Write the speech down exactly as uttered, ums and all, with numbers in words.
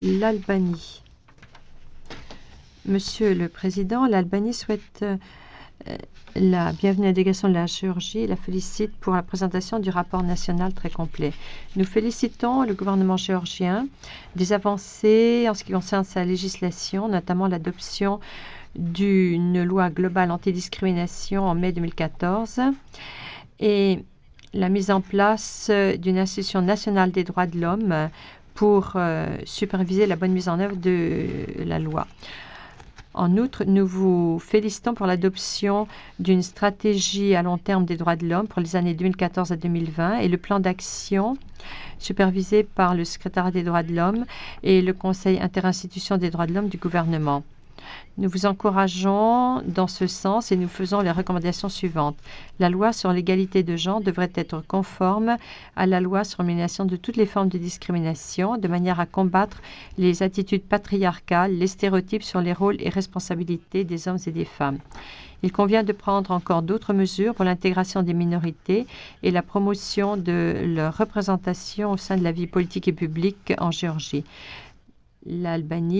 L'Albanie. Monsieur le Président, l'Albanie souhaite euh, la bienvenue à la délégation de la Géorgie et la félicite pour la présentation du rapport national très complet. Nous félicitons le gouvernement géorgien des avancées en ce qui concerne sa législation, notamment l'adoption d'une loi globale antidiscrimination en mai deux mille quatorze et la mise en place d'une institution nationale des droits de l'homme pour euh, superviser la bonne mise en œuvre de la loi. En outre, nous vous félicitons pour l'adoption d'une stratégie à long terme des droits de l'homme pour les années deux mille quatorze à deux mille vingt et le plan d'action supervisé par le secrétariat des droits de l'homme et le Conseil interinstitution des droits de l'homme du gouvernement. Nous vous encourageons dans ce sens et nous faisons les recommandations suivantes. La loi sur l'égalité de genre devrait être conforme à la loi sur l'élimination de toutes les formes de discrimination, de manière à combattre les attitudes patriarcales, les stéréotypes sur les rôles et responsabilités des hommes et des femmes. Il convient de prendre encore d'autres mesures pour l'intégration des minorités et la promotion de leur représentation au sein de la vie politique et publique en Géorgie. L'Albanie